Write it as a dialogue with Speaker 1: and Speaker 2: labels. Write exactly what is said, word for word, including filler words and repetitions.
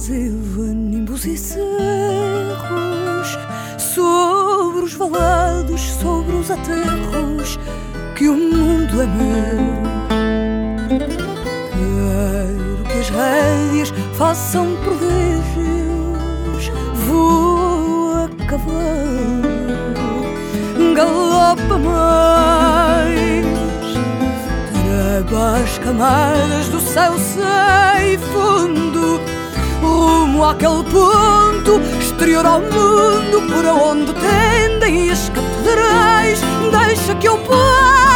Speaker 1: invasiva, nimbos e cerros, sobre os valados, sobre os aterros, que o mundo é meu. Quero que as rédeas façam prodígios, vou a cavalo, galopa mais, treva as camadas do céu sem fundo, rumo àquele ponto exterior ao mundo, por onde tendem as catedrais. Deixa que eu possa